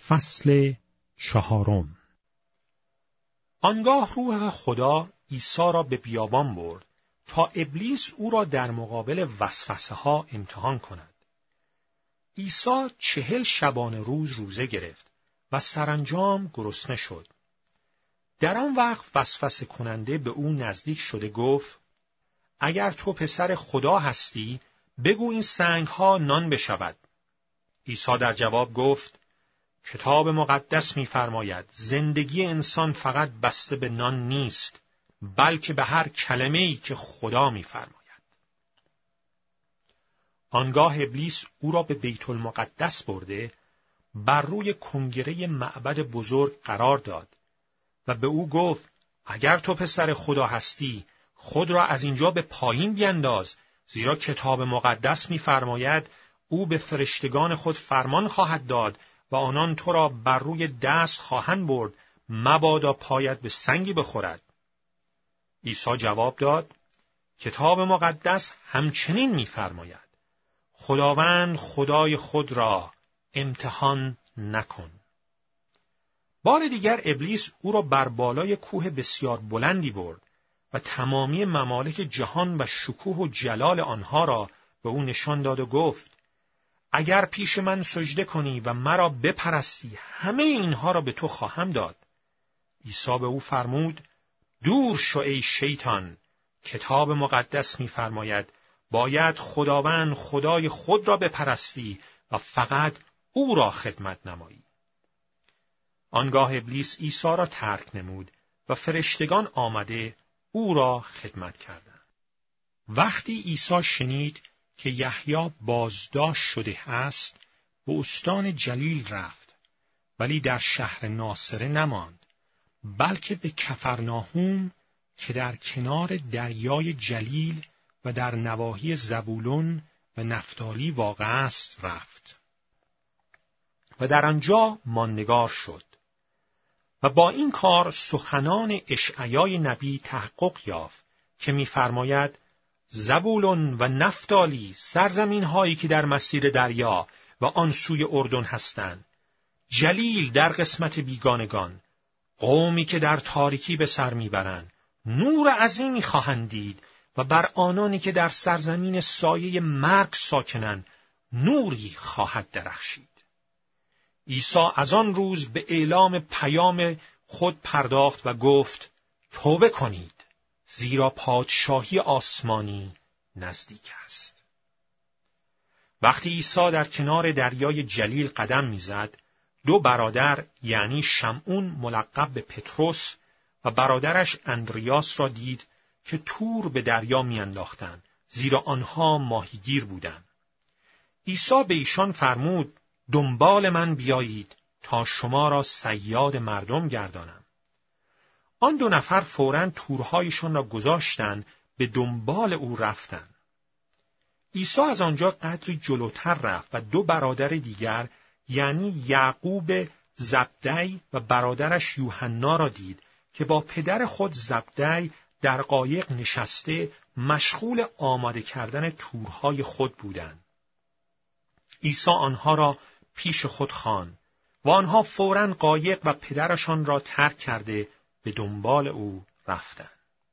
فصل 4. آنگاه روح خدا عیسی را به بیابان برد تا ابلیس او را در مقابل وسوسه ها امتحان کند. عیسی 40 شبانه روز روزه گرفت و سرانجام گرسنه شد. در آن وقت وسوسه کننده به او نزدیک شده گفت: اگر تو پسر خدا هستی، بگو این سنگ ها نان بشود. عیسی در جواب گفت: کتاب مقدس می‌فرماید زندگی انسان فقط بسته به نان نیست، بلکه به هر کلمه‌ای که خدا می‌فرماید. آنگاه ابلیس او را به بیت المقدس برده، بر روی کنگره معبد بزرگ قرار داد و به او گفت: اگر تو پسر خدا هستی، خود را از اینجا به پایین بینداز، زیرا کتاب مقدس می‌فرماید او به فرشتگان خود فرمان خواهد داد و آنان تو را بر روی دست خواهند برد، مبادا پایت به سنگی بخورد. عیسی جواب داد: کتاب مقدس همچنین می‌فرماید خداوند خدای خود را امتحان نکن. بار دیگر ابلیس او را بر بالای کوه بسیار بلندی برد و تمامی ممالک جهان و شکوه و جلال آنها را به او نشان داد و گفت: اگر پیش من سجده کنی و مرا بپرستی، همه اینها را به تو خواهم داد. عیسی به او فرمود: دور شو ای شیطان، کتاب مقدس می‌فرماید باید خداوند خدای خود را بپرستی و فقط او را خدمت نمایی. آنگاه ابلیس عیسی را ترک نمود و فرشتگان آمده او را خدمت کردند. وقتی عیسی شنید که یحیی بازداشت شده است، به استان جلیل رفت، ولی در شهر ناصره نماند، بلکه به کفرناهوم که در کنار دریای جلیل و در نواحی زبولون و نفتالی واقع است رفت و در آنجا ماندگار شد. و با این کار سخنان اشعیای نبی تحقق یافت که می‌فرماید: زبولون و نفتالی، سرزمین هایی که در مسیر دریا و آن سوی اردن هستند، جلیل در قسمت بیگانگان، قومی که در تاریکی به سر میبرند، نور عظیمی خواهند دید و بر آنانی که در سرزمین سایه مرگ ساکنند، نوری خواهد درخشید. عیسی از آن روز به اعلام پیام خود پرداخت و گفت: توبه کنید، زیرا پادشاهی آسمانی نزدیک است. وقتی عیسی در کنار دریای جلیل قدم میزد، 2 برادر یعنی شمعون ملقب به پتروس و برادرش اندریاس را دید که تور به دریا میانداختند، زیرا آنها ماهیگیر بودند. عیسی به ایشان فرمود: دنبال من بیایید تا شما را صیاد مردم گردانم. آن 2 نفر فوراً تورهایشان را گذاشتند، به دنبال او رفتند. عیسی از آنجا قدری جلوتر رفت و 2 برادر دیگر یعنی یعقوب زبدی و برادرش یوحنا را دید که با پدر خود زبدی در قایق نشسته مشغول آماده کردن تورهای خود بودند. عیسی آنها را پیش خود خواند و آنها فوراً قایق و پدرشان را ترک کرده به دنبال او رفتند.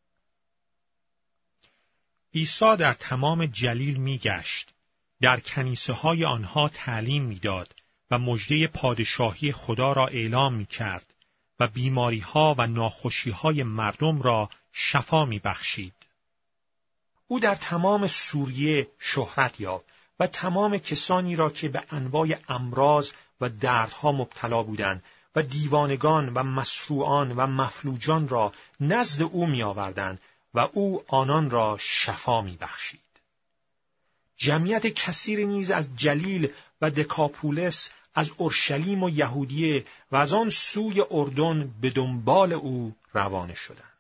عیسی در تمام جلیل می‌گشت، در کنیسه‌های آنها تعلیم می‌داد و مژده پادشاهی خدا را اعلام می‌کرد و بیماری‌ها و ناخوشی‌های مردم را شفا می‌بخشید. او در تمام سوریه شهرت یافت و تمام کسانی را که به انواع امراض و دردها مبتلا بودند و دیوانگان و مسروعان و مفلوجان را نزد او می‌آوردند و او آنان را شفا می‌بخشید. جمعیت کثیری نیز از جلیل و دکاپولس، از اورشلیم و یهودیه و از آن سوی اردن به دنبال او روانه شدند.